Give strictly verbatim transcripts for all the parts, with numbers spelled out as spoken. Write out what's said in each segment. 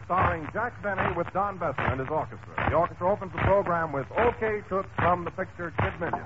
starring Jack Benny with Don Besser and his orchestra. The orchestra opens the program with OK Toots from the picture Kid Million.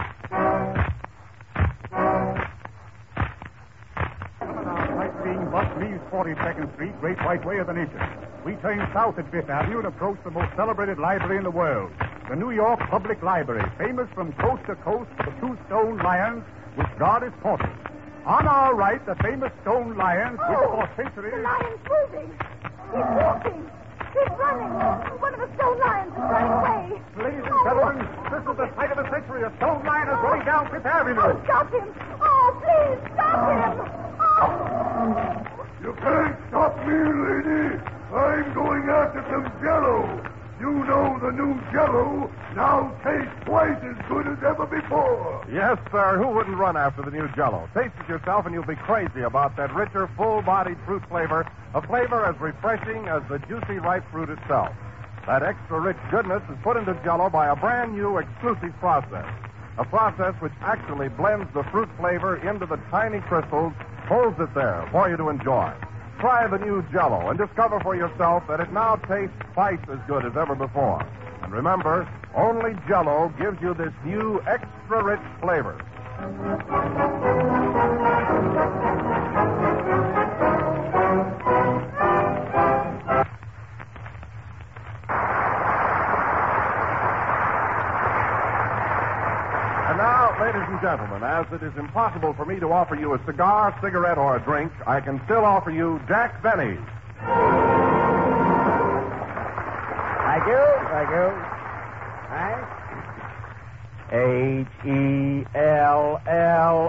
Sightseeing bus leaves forty-second Street, Great White Way of the nation. We turn south at Fifth Avenue and approach the most celebrated library in the world, the New York Public Library, famous from coast to coast for the two stone lions which guard its portals. On our right, the famous stone lions which Oh, for centuries... the lion's moving. He's walking. He's running. One of the stone lions is running away. Ladies and gentlemen, this is the sight of the century. A stone lion is running down Fifth Avenue. Oh, stop him. Oh, please, stop him. Oh. You can't stop me, lady. I'm going after some Jell-O. You know the new Jell-O now tastes twice as good as ever before. Yes, sir. Who wouldn't run after the new Jell-O? Taste it yourself, and you'll be crazy about that richer, full-bodied fruit flavor, a flavor as refreshing as the juicy ripe fruit itself. That extra rich goodness is put into Jell-O by a brand new exclusive process, a process which actually blends the fruit flavor into the tiny crystals, holds it there for you to enjoy. Try the new Jell-O and discover for yourself that it now tastes twice as good as ever before. And remember, only Jell-O gives you this new extra rich flavor. And now, ladies and gentlemen, as it is impossible for me to offer you a cigar, cigarette, or a drink, I can still offer you Jack Benny. Thank you. Thank you. Thanks. H E L L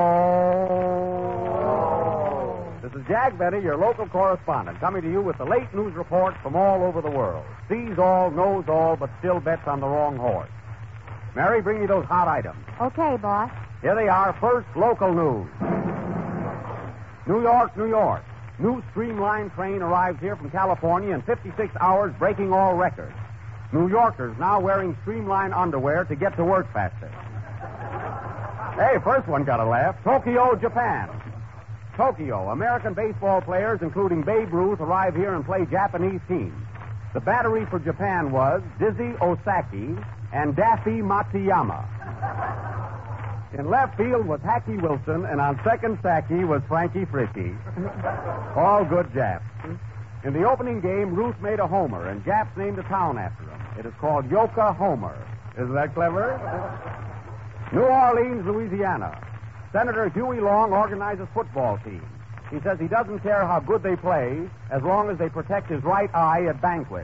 O. This is Jack Benny, your local correspondent, coming to you with the late news reports from all over the world. Sees all, knows all, but still bets on the wrong horse. Mary, bring me those hot items. Okay, boss. Here they are. First, local news. New York, New York. New Streamline train arrives here from California in fifty-six hours, breaking all records. New Yorkers now wearing Streamline underwear to get to work faster. Hey, first one got a laugh. Tokyo, Japan. Tokyo, American baseball players, including Babe Ruth, arrive here and play Japanese teams. The battery for Japan was Dizzy Osaki and Daffy Matsuyama. In left field was Hacky Wilson, and on second Saki was Frankie Fricky. All good Japs. In the opening game, Ruth made a homer, and Japs named a town after him. It is called Yokohama. Isn't that clever? New Orleans, Louisiana. Senator Huey Long organizes football teams. He says he doesn't care how good they play as long as they protect his right eye at banquets.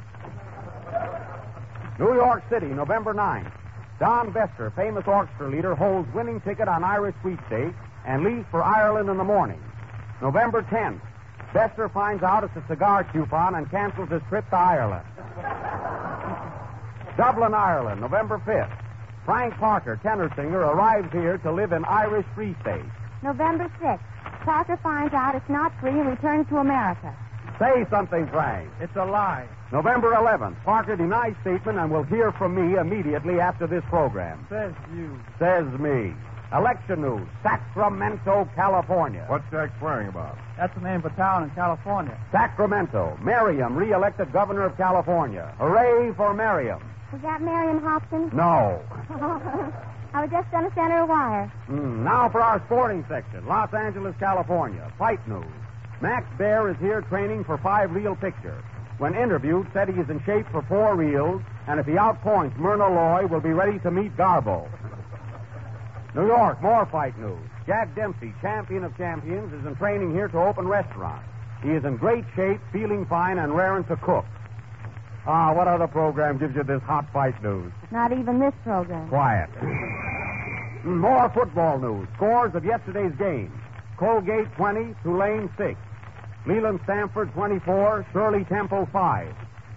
New York City, November ninth. Don Besser, famous orchestra leader, holds winning ticket on Irish sweepstakes and leaves for Ireland in the morning. November tenth. Besser finds out it's a cigar coupon and cancels his trip to Ireland. Dublin, Ireland, November fifth. Frank Parker, tenor singer, arrives here to live in Irish Free State. November sixth. Parker finds out it's not free and returns to America. Say something, Frank. It's a lie. November eleventh. Parker denies statement and will hear from me immediately after this program. Says you. Says me. Election news. Sacramento, California. What's Jack swearing about? That's the name of a town in California. Sacramento. Merriam, re-elected governor of California. Hooray for Merriam. Was that Marion Hopkins? No. I was just going to send her a wire. Mm, now for our sporting section. Los Angeles, California. Fight news. Max Baer is here training for five reel picture. When interviewed, said he is in shape for four reels, and if he outpoints Myrna Loy, will be ready to meet Garbo. New York, more fight news. Jack Dempsey, champion of champions, is in training here to open restaurant. He is in great shape, feeling fine, and raring to cook. Ah, what other program gives you this hot fight news? Not even this program. Quiet. More football news. Scores of yesterday's game. Colgate twenty, Tulane six. Leland Stanford twenty-four, Shirley Temple five.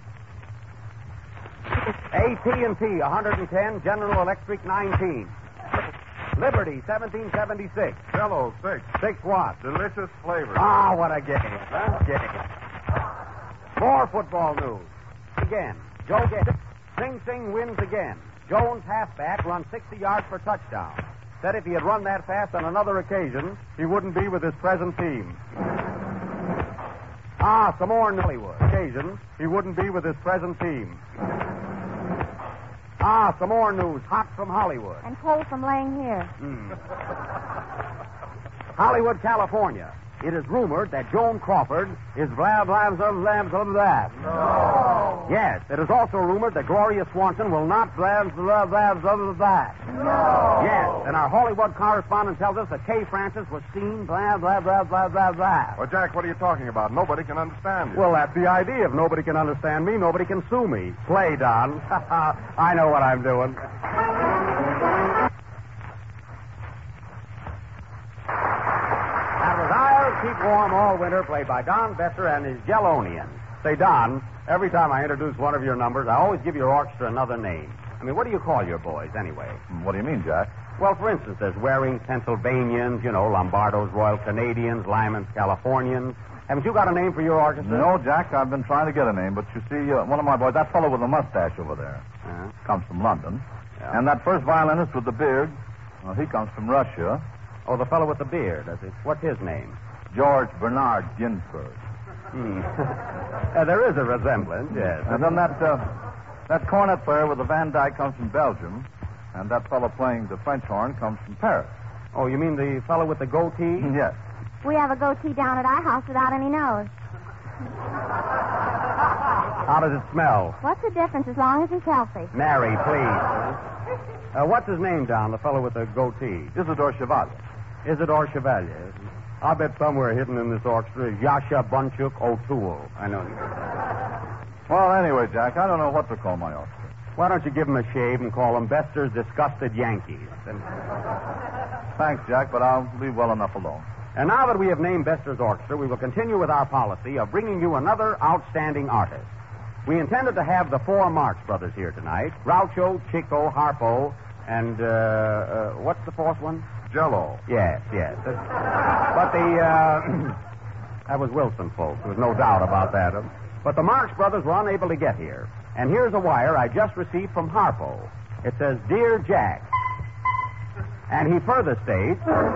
A T and T one hundred ten, General Electric nineteen. Liberty seventeen seventy-six. Jell-O, six. Six what? Delicious flavor. Ah, what a game. Huh? Game. More football news. Again. Joe gets it. Sing Sing wins again. Jones, halfback, runs sixty yards for touchdown. Said if he had run that fast on another occasion, he wouldn't be with his present team. All Ah, some more Hollywood. Occasion, he wouldn't be with his present team. Ah, some more news, hot from Hollywood. And cold from laying here. Mm. Hollywood, California. It is rumored that Joan Crawford is blah, blah, blah, blah, blah, blah. No. Yes, it is also rumored that Gloria Swanson will not blah, blah, blah, blah, blah, blah. No. Yes, and our Hollywood correspondent tells us that Kay Francis was seen blah, blah, blah, blah, blah, blah. Well, Jack, what are you talking about? Nobody can understand you. Well, that's the idea. If nobody can understand me, nobody can sue me. Play, Don. I know what I'm doing. Keep Warm All Winter, played by Don Besser and his Jellonians. Say, Don, every time I introduce one of your numbers, I always give your orchestra another name. I mean, what do you call your boys, anyway? What do you mean, Jack? Well, for instance, there's Waring's Pennsylvanians, you know, Lombardo's Royal Canadians, Lyman's Californians. Haven't you got a name for your orchestra? No, Jack, I've been trying to get a name, but you see, uh, one of my boys, that fellow with the mustache over there, Uh-huh. comes from London. Yeah. And that first violinist with the beard, well, he comes from Russia. Oh, the fellow with the beard. That's it. What's his name? George Bernard Ginsberg. Hmm. uh, there is a resemblance, yes. And then that uh, that cornet player with the Van Dyke comes from Belgium, and that fellow playing the French horn comes from Paris. Oh, you mean the fellow with the goatee? Yes. We have a goatee down at our house without any nose. How does it smell? What's the difference as long as he's healthy? Mary, please. Uh, what's his name, Don, the fellow with the goatee? Isidore Chevalier. Isidore Chevalier. I'll bet somewhere hidden in this orchestra is Yasha Bunchuk O'Toole. I know. Well, anyway, Jack, I don't know what to call my orchestra. Why don't you give him a shave and call him Bester's Disgusted Yankees? And, Thanks, Jack, but I'll leave well enough alone. and now that we have named Bester's orchestra, we will continue with our policy of bringing you another outstanding artist. We intended to have the four Marx brothers here tonight: Groucho, Chico, Harpo, and, uh, uh, what's the fourth one? Jello. Yes, yes. Uh, But the, uh, that was Wilson, folks. There was no doubt about that. But the Marx brothers were unable to get here. And here's a wire I just received from Harpo. It says, "Dear Jack." And he further states...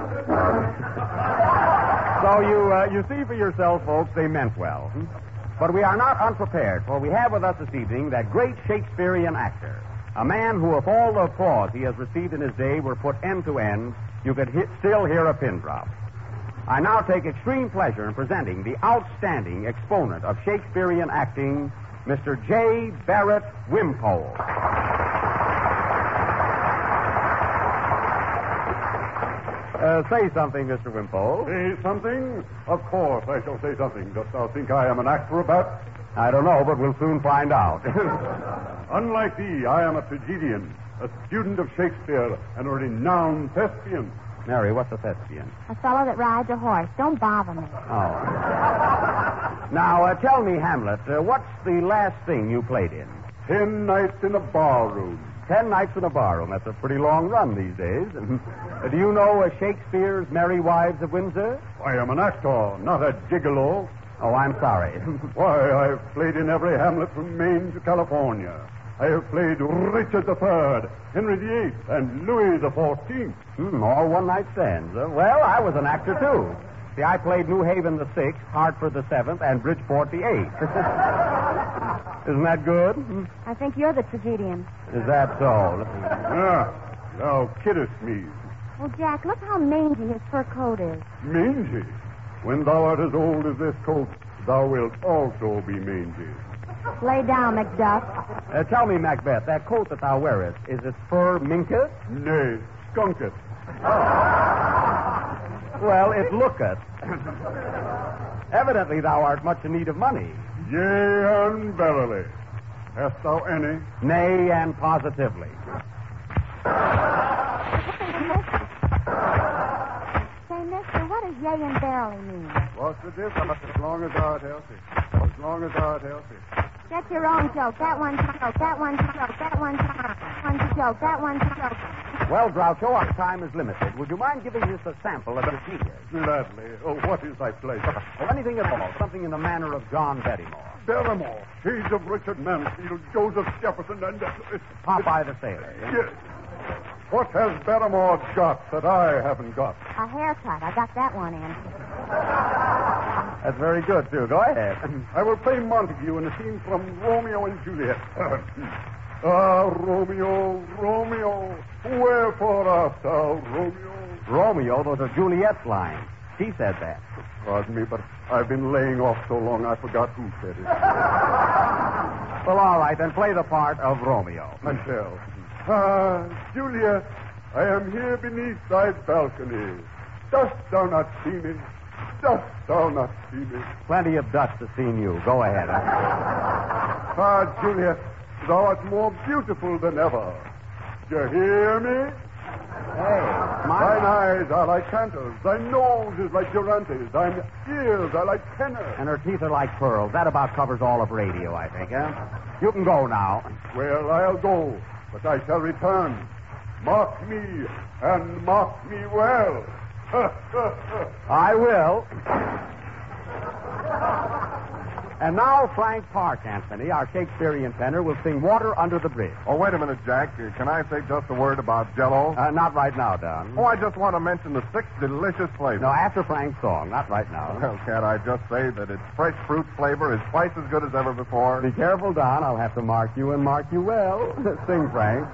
So you, uh, you see for yourselves, folks, they meant well. Hmm? But we are not unprepared, for we have with us this evening that great Shakespearean actor, a man who, if all the applause he has received in his day were put end to end, you could he- still hear a pin drop. I now take extreme pleasure in presenting the outstanding exponent of Shakespearean acting, Mister J. Barrett Wimpole. Uh, say something, Mister Wimpole. Say something? Of course I shall say something. Dost thou think I am an actor about? I don't know, but we'll soon find out. Unlike thee, I am a tragedian, a student of Shakespeare, and a renowned thespian. Mary, what's a thespian? A fellow that rides a horse. Don't bother me. Oh. Now, uh, tell me, Hamlet, uh, what's the last thing you played in? Ten nights in a barroom. Ten nights in a barroom. That's a pretty long run these days. uh, do you know uh, Shakespeare's Merry Wives of Windsor? I am an actor, not a gigolo. Oh, I'm sorry. Why, I've played in every Hamlet from Maine to California. I have played Richard the Third, Henry the Eighth, and Louis the Fourteenth. Hmm, all one-night stands. Uh, well, I was an actor, too. See, I played New Haven the Sixth, Hartford the Seventh, and Bridgeport the Eighth. Isn't that good? Hmm? I think you're the tragedian. Is that so? Ah, thou kiddest me. Well, Jack, look how mangy his fur coat is. Mangy. When thou art as old as this coat, thou wilt also be mangy. Lay down, Macduff. Uh, tell me, Macbeth, that coat that thou wearest, is it fur minket? Nay, skunketh. Well, it looketh. Evidently thou art much in need of money. Yea, and verily. Hast thou any? Nay, and positively. Say, mister, what does yea and verily mean? What's the difference as long as thou art healthy? As long as thou art healthy. Get your own joke. That one's a joke. That one's a joke. That one's a joke. One's a joke. That one's a joke. Well, Groucho, our time is limited. Would you mind giving us a sample of the genius? Gladly. Oh, what is thy pleasure? Or anything at all, something in the manner of John Barrymore. Barrymore, Shades of Richard Mansfield, Joseph Jefferson, and... Uh, Popeye the Sailor. yes. What has Barrymore got that I haven't got? A haircut. I got that one in. That's very good, too. Go ahead. I will play Montague in a scene from Romeo and Juliet. Ah, Romeo, Romeo, wherefore art thou, Romeo? Romeo, those are Juliet's lines. She said that. Pardon me, but I've been laying off so long I forgot who said it. Well, all right, then play the part of Romeo. I shall. Ah, Juliet, I am here beneath thy balcony. Dost thou not see me? Dost thou not see me? Plenty of dust to see you. Go ahead. Ah, Juliet, thou art more beautiful than ever. Do you hear me? Hey, Thine eyes are like canters. Thy nose is like Durantes. Thine ears are like tenors. And her teeth are like pearls. That about covers all of radio, I think, huh? You can go now. Well, I'll go, but I shall return. Mark me, and mark me well. I will. And now Frank Park, Anthony, our Shakespearean tenor, will sing Water Under the Bridge. Oh, wait a minute, Jack. Uh, Can I say just a word about Jell-O? Uh, not right now, Don. Oh, I just want to mention the six delicious flavors. No, after Frank's song. Not right now. Well, can't I just say that its fresh fruit flavor is twice as good as ever before? Be careful, Don. I'll have to mark you and mark you well. Sing, Frank.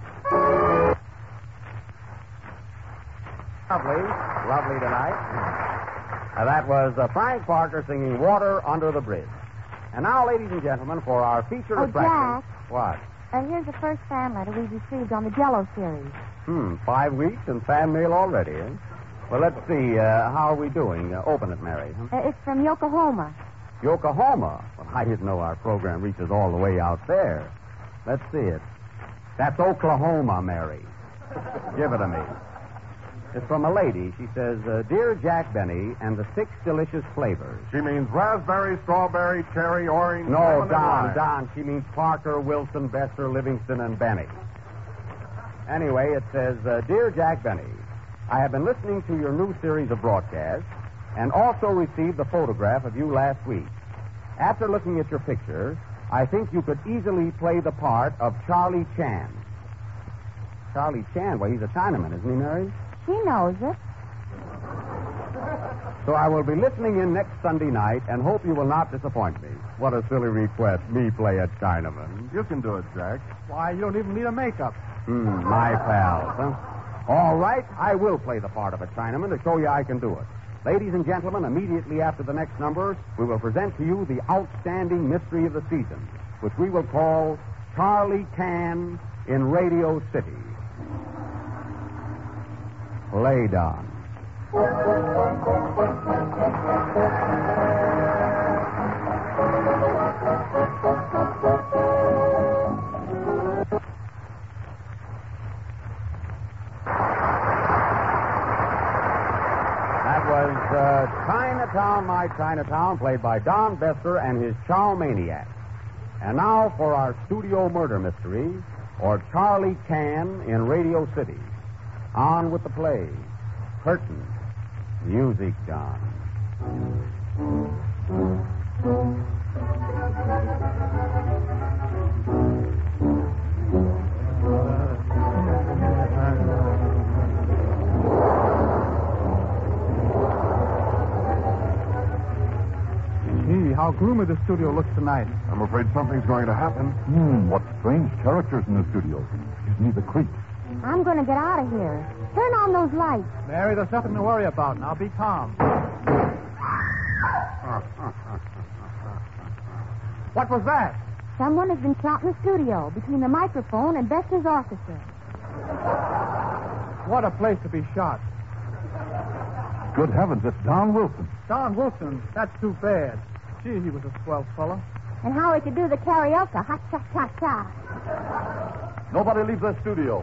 Lovely. Lovely tonight. Uh, that was uh, Frank Parker singing Water Under the Bridge. And now, ladies and gentlemen, for our featured Oh, attraction. Jack. What? Uh, here's the first fan letter we've received on the Jell-O series. Hmm, five weeks and fan mail already, eh? Well, let's see. Uh, how are we doing? Uh, open it, Mary. Huh? Uh, it's from Yokohama. Yokohama. Well, I didn't know our program reaches all the way out there. Let's see it. That's Oklahoma, Mary. Give it to me. It's from a lady. She says, uh, Dear Jack Benny and the six delicious flavors. She means raspberry, strawberry, cherry, orange. No, lemon, and Don, lime. Don. She means Parker, Wilson, Besser, Livingston, and Benny. Anyway, it says, uh, Dear Jack Benny, I have been listening to your new series of broadcasts and also received the photograph of you last week. After looking at your picture, I think you could easily play the part of Charlie Chan. Charlie Chan? Well, he's a Chinaman, isn't he, Mary? She knows it. So I will be listening in next Sunday night and hope you will not disappoint me. What a silly request, me play a Chinaman. You can do it, Jack. Why, you don't even need a makeup. Hmm, my pals, huh? All right, I will play the part of a Chinaman to show you I can do it. Ladies and gentlemen, immediately after the next number, we will present to you the outstanding mystery of the season, which we will call Charlie Can in Radio City. Lay down. That was uh, Chinatown, My Chinatown, played by Don Besser and his Chow Maniac. And now for our studio murder mystery, or Charlie Can in Radio City. On with the play. Curtain. Music, John. Gee, how gloomy the studio looks tonight. I'm afraid something's going to happen. Hmm, what strange characters in the studio. Gives me the creeps. I'm going to get out of here. Turn on those lights. Mary, there's nothing to worry about. Now be calm. What was that? Someone has been shot in the studio between the microphone and Besser's orchestra. What a place to be shot. Good heavens, it's Don Wilson. Don Wilson, that's too bad. Gee, he was a swell fella. And how he could do the karaoke. Ha cha cha cha. Nobody leaves the studio.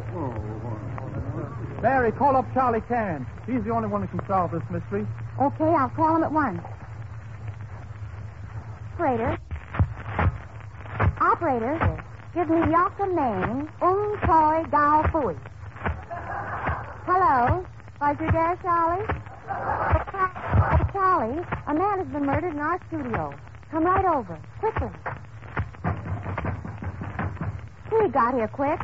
Mary, call up Charlie Can. He's the only one who can solve this mystery. Okay, I'll call him at once. Operator. Operator, give me Yaka Main, Um Toy Gao Fui. Hello? Was you there, Charlie? Oh, Charlie, a man has been murdered in our studio. Come right over, quickly. He got here quick.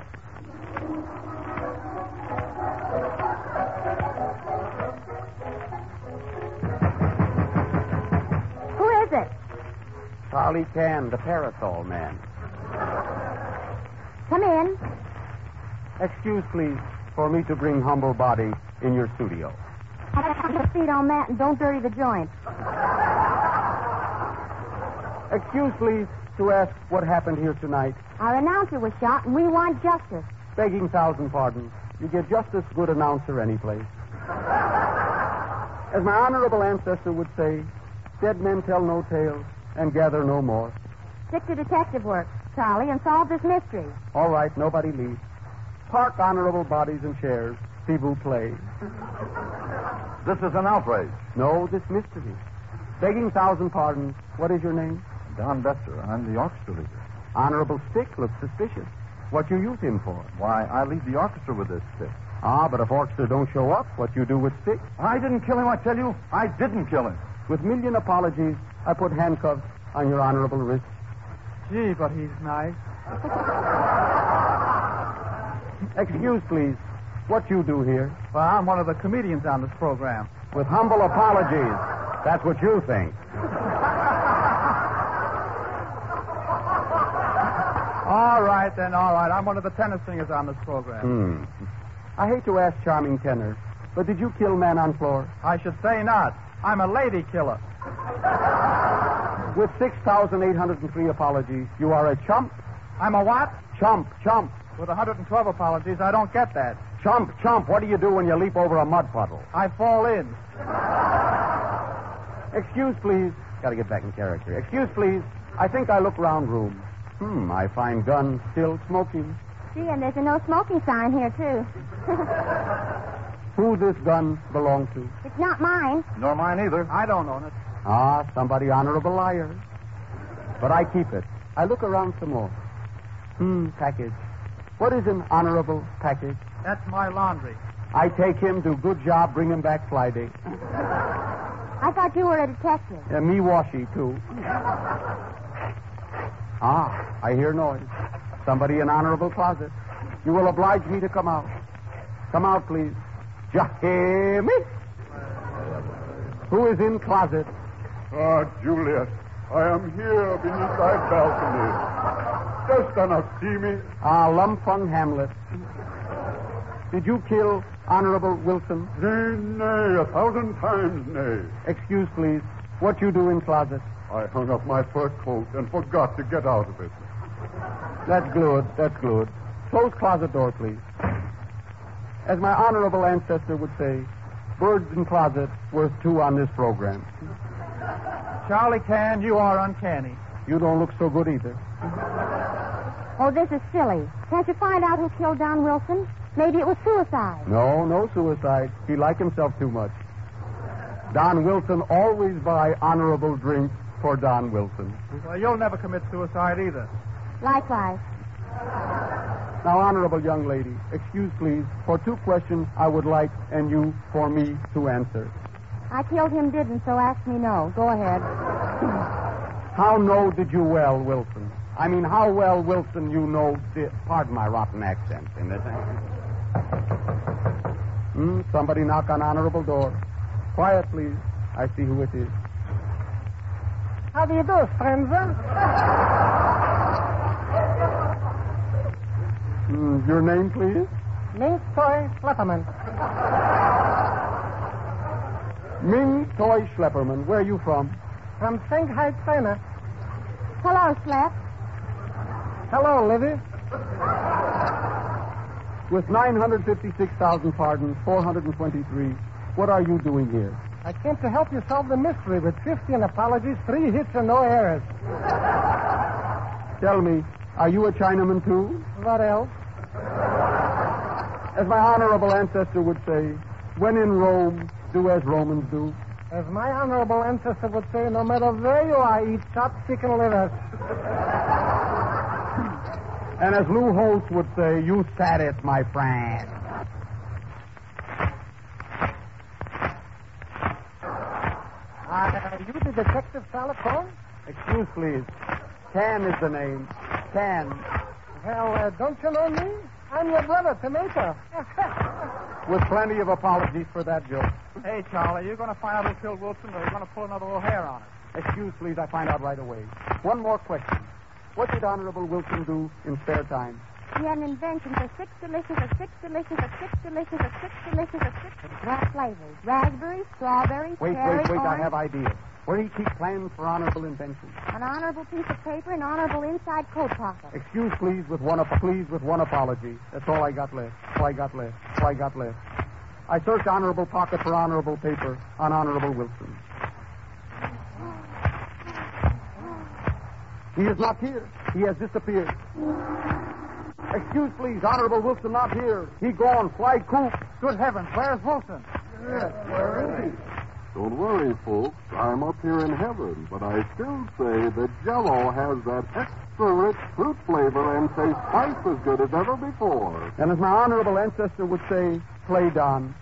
Charlie Can, the parasol man. Come in. Excuse, please, for me to bring humble body in your studio. Put your feet on that and don't dirty the joint. Excuse, please, to ask what happened here tonight. Our announcer was shot and we want justice. Begging thousand pardons, you get just as good announcer anyplace. As my honorable ancestor would say, dead men tell no tales and gather no more. Stick to detective work, Charlie, and solve this mystery. All right, nobody leaves. Park honorable bodies and chairs. See vous play. This is an outrage. No, this mystery. Begging thousand pardons, what is your name? Don Bester. I'm the orchestra leader. Honorable Stick looks suspicious. What you use him for? Why, I lead the orchestra with this stick. Ah, but if orchestra don't show up, what you do with Stick? I didn't kill him, I tell you. I didn't kill him. With million apologies, I put handcuffs on your honorable wrist. Gee, but he's nice. Excuse, please. What you do here? Well, I'm one of the comedians on this program. With humble apologies. That's what you think. All right, then, all right. I'm one of the tenor singers on this program. Hmm. I hate to ask charming tenors, but did you kill man on floor? I should say not. I'm a lady killer. With six thousand eight hundred three apologies, you are a chump? I'm a what? Chump, chump. With one hundred twelve apologies, I don't get that. Chump, chump. What do you do when you leap over a mud puddle? I fall in. Excuse, please. Got to get back in character. Excuse, please. I think I look round room. Hmm, I find gun still smoking. See, and there's a no smoking sign here, too. Who this gun belong to? It's not mine. Nor mine either. I don't own it. Ah, somebody honorable liar. But I keep it. I look around some more. Hmm, package. What is an honorable package? That's my laundry. I take him, do good job, bring him back Friday. I thought you were a detective. Uh, me washy, too. Ah, I hear noise. Somebody in honorable closet. You will oblige me to come out. Come out, please. Jahimi. Who is in closet? Ah, Juliet, I am here beneath thy balcony. Dost thou not see me? Ah, Lumfung Hamlet. Did you kill Honorable Wilson? Nay, nay, a thousand times nay. Excuse, please. What you do in closet? I hung up my fur coat and forgot to get out of it. That's good. That's good. Close closet door, please. As my honorable ancestor would say, birds in closet worth two on this program. Charlie Can, you are uncanny. You don't look so good either. Oh, this is silly. Can't you find out who killed Don Wilson? Maybe it was suicide. No, no suicide. He liked himself too much. Don Wilson always buy honorable drinks for Don Wilson. Well, you'll never commit suicide either. Likewise. Now, honorable young lady, excuse, please, for two questions I would like and you for me to answer. I killed him, didn't, so ask me no. Go ahead. How know did you well, Wilson? I mean, how well, Wilson, you know... Di- Pardon my rotten accent in this. Hmm, somebody knock on honorable door. Quiet, please. I see who it is. How do you do, stranger? Hmm, your name, please? Mink Toy Schlepperman. Ming Toy Schlepperman. Where are you from? From Shanghai, China. Hello, Slap. Hello, Livy. With nine hundred fifty-six thousand pardons, four hundred twenty-three, what are you doing here? I came to help you solve the mystery with fifteen apologies, three hits, and no errors. Tell me, are you a Chinaman, too? What else? As my honorable ancestor would say, when in Rome, do as Romans do. As my honorable ancestor would say, no matter where you are, eat chopped chicken livers. And as Lou Holtz would say, you said it, my friend. Are you the detective, Sherlock Holmes? Excuse, please. Can is the name. Can. Well, uh, don't you know me? I'm your brother, Tomato. With plenty of apologies for that joke. Hey, Charlie, you going to find out who killed Wilson, or are you going to pull another O'Hare on it? Excuse, please, I find out right away. One more question. What did Honorable Wilson do in spare time? He had an invention for six delicious, or six delicious, or six delicious, or six delicious, or six different flavors. Raspberry, strawberry, Wait, cherry, wait, wait, I orange. have ideas. Where do you keep plans for honorable inventions? An honorable piece of paper and honorable inside coat pocket. Excuse, please, with one ap- please with one apology. That's all I got left. All I got left. All I got left. I searched honorable pocket for honorable paper on Honorable Wilson. He is not here. He has disappeared. Excuse, please, Honorable Wilson not here. He gone. Fly coop. Good heavens, where's Wilson? Yes, where is he? Don't worry, folks. I'm up here in heaven, but I still say that Jell-O has that extra rich fruit flavor and tastes twice as good as ever before. And as my honorable ancestor would say, play Don.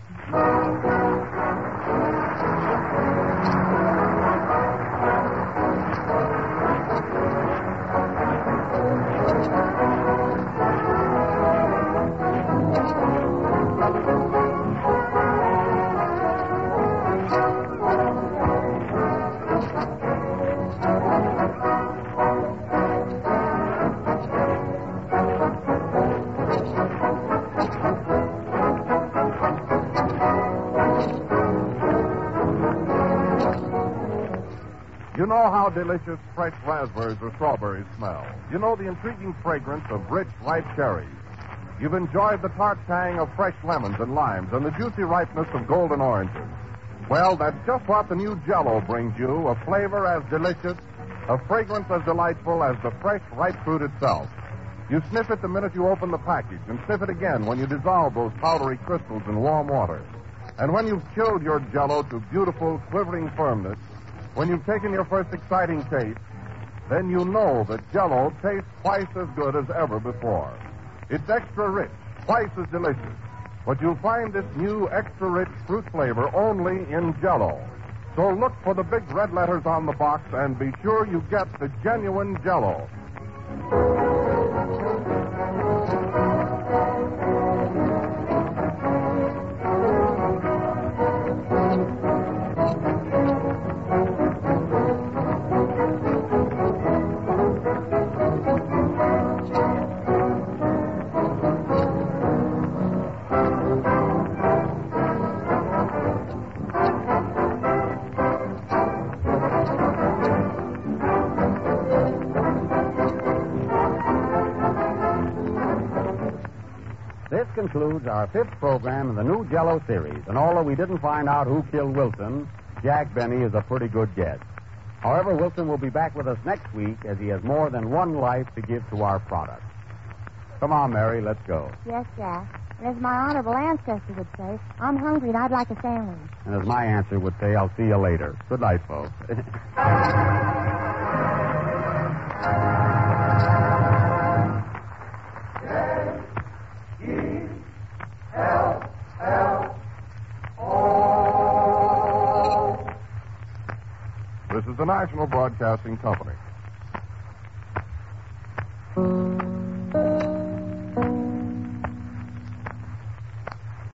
You know how delicious fresh raspberries or strawberries smell. You know the intriguing fragrance of rich, ripe cherries. You've enjoyed the tart tang of fresh lemons and limes and the juicy ripeness of golden oranges. Well, that's just what the new Jell-O brings you, a flavor as delicious, a fragrance as delightful as the fresh, ripe fruit itself. You sniff it the minute you open the package, and sniff it again when you dissolve those powdery crystals in warm water. And when you've chilled your Jell-O to beautiful, quivering firmness, when you've taken your first exciting taste, then you know that Jell-O tastes twice as good as ever before. It's extra rich, twice as delicious. But you'll find this new extra rich fruit flavor only in Jell-O. So look for the big red letters on the box and be sure you get the genuine Jell-O. This concludes our fifth program in the new Jell-O series. And although we didn't find out who killed Wilson, Jack Benny is a pretty good guess. However, Wilson will be back with us next week as he has more than one life to give to our product. Come on, Mary, let's go. Yes, Jack. And as my honorable ancestor would say, I'm hungry and I'd like a sandwich. And as my answer would say, I'll see you later. Good night, folks. This is the National Broadcasting Company.